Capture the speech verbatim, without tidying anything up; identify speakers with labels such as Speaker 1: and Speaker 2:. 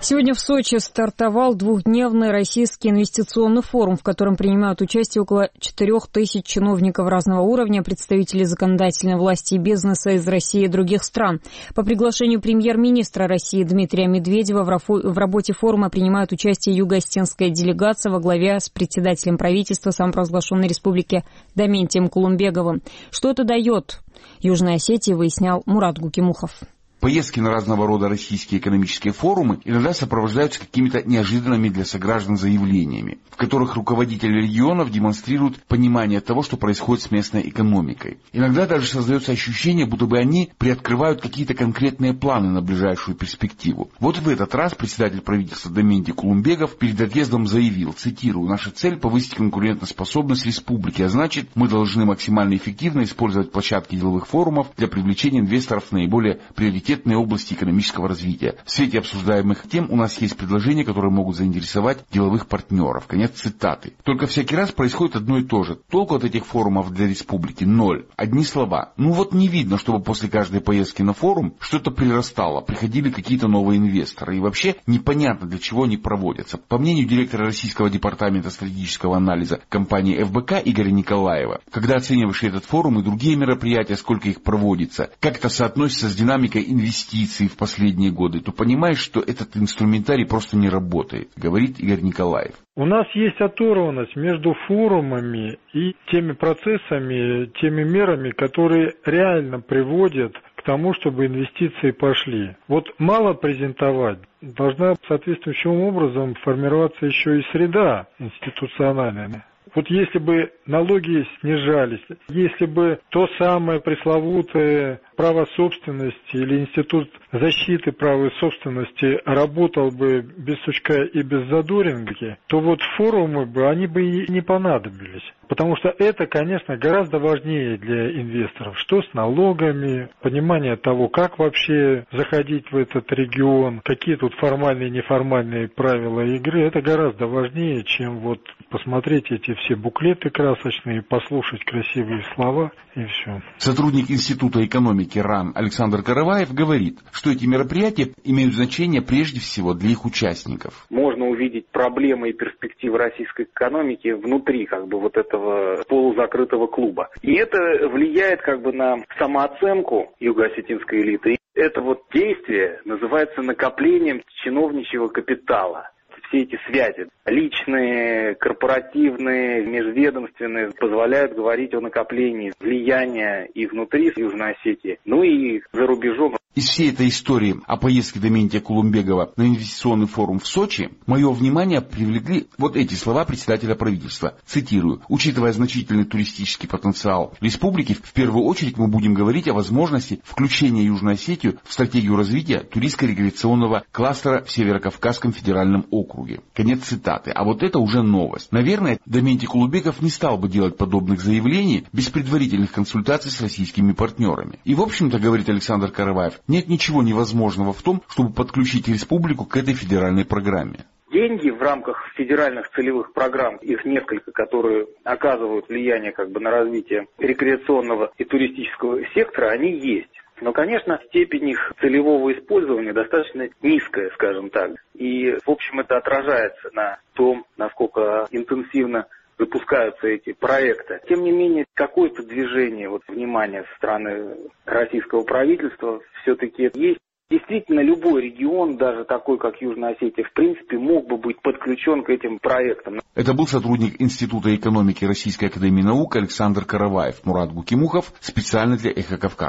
Speaker 1: Сегодня в Сочи стартовал двухдневный российский инвестиционный форум, в котором принимают участие около четырех тысяч чиновников разного уровня, представителей законодательной власти и бизнеса из России и других стран. По приглашению премьер-министра России Дмитрия Медведева в работе форума принимают участие юго-осетинская делегация во главе с председателем правительства самопровозглашенной республики Даментием Кулумбековым. Что это дает Южной Осетии, выяснял Мурат Гукимухов.
Speaker 2: Поездки на разного рода российские экономические форумы иногда сопровождаются какими-то неожиданными для сограждан заявлениями, в которых руководители регионов демонстрируют понимание того, что происходит с местной экономикой. Иногда даже создается ощущение, будто бы они приоткрывают какие-то конкретные планы на ближайшую перспективу. Вот в этот раз председатель правительства Даментий Кулумбеков перед отъездом заявил, цитирую, «Наша цель – повысить конкурентоспособность республики, а значит, мы должны максимально эффективно использовать площадки деловых форумов для привлечения инвесторов в наиболее приоритетные области экономического развития. В свете обсуждаемых тем у нас есть предложения, которые могут заинтересовать деловых партнеров». Конец цитаты. Только всякий раз происходит одно и то же. Толку от этих форумов для республики ноль. Одни слова. Ну вот не видно, чтобы после каждой поездки на форум что-то прирастало, приходили какие-то новые инвесторы. И вообще непонятно, для чего они проводятся. По мнению директора Российского департамента стратегического анализа компании эф бэ ка Игоря Николаева, когда оцениваешь этот форум и другие мероприятия, сколько их проводится, как это соотносится с динамикой инвестиций, инвестиций в последние годы, то понимаешь, что этот инструментарий просто не работает, говорит Игорь Николаев.
Speaker 3: У нас есть оторванность между форумами и теми процессами, теми мерами, которые реально приводят к тому, чтобы инвестиции пошли. Вот мало презентовать, должна соответствующим образом формироваться еще и среда институциональная. Вот если бы налоги снижались, если бы то самое пресловутое право собственности или институт защиты права собственности работал бы без сучка и без задоринки, то вот форумы бы, они бы и не понадобились. Потому что это, конечно, гораздо важнее для инвесторов. Что с налогами, понимание того, как вообще заходить в этот регион, какие тут формальные и неформальные правила игры, это гораздо важнее, чем вот посмотреть эти все буклеты красочные, послушать красивые слова и все.
Speaker 2: Сотрудник Института экономики РАН Александр Караваев говорит, что эти мероприятия имеют значение прежде всего для их участников.
Speaker 4: Можно увидеть проблемы и перспективы российской экономики внутри как бы вот этого полузакрытого клуба. И это влияет как бы на самооценку юго-осетинской элиты. Это вот действие называется накоплением чиновничьего капитала. Все эти связи, личные, корпоративные, межведомственные, позволяют говорить о накоплении влияния и внутри Южной Осетии, ну и за рубежом.
Speaker 2: Из всей этой истории о поездке Даментия Кулумбекова на инвестиционный форум в Сочи мое внимание привлекли вот эти слова председателя правительства. Цитирую. «Учитывая значительный туристический потенциал республики, в первую очередь мы будем говорить о возможности включения Южной Осетии в стратегию развития туристско-рекреационного кластера в Северо-Кавказском федеральном округе». Конец цитаты. А вот это уже новость. Наверное, Даментий Кулумбеков не стал бы делать подобных заявлений без предварительных консультаций с российскими партнерами. И в общем-то, говорит Александр Караваев, нет ничего невозможного в том, чтобы подключить республику к этой федеральной программе.
Speaker 4: Деньги в рамках федеральных целевых программ, их несколько, которые оказывают влияние как бы на развитие рекреационного и туристического сектора, они есть. Но, конечно, степень их целевого использования достаточно низкая, скажем так. И, в общем, это отражается на том, насколько интенсивно выпускаются эти проекты. Тем не менее, какое-то движение вот, внимания со стороны российского правительства все-таки есть. Действительно, любой регион, даже такой, как Южная Осетия, в принципе, мог бы быть подключен к этим проектам.
Speaker 2: Это был сотрудник Института экономики Российской академии наук Александр Караваев. Мурат Гукимухов специально для «Эхо Кавказа».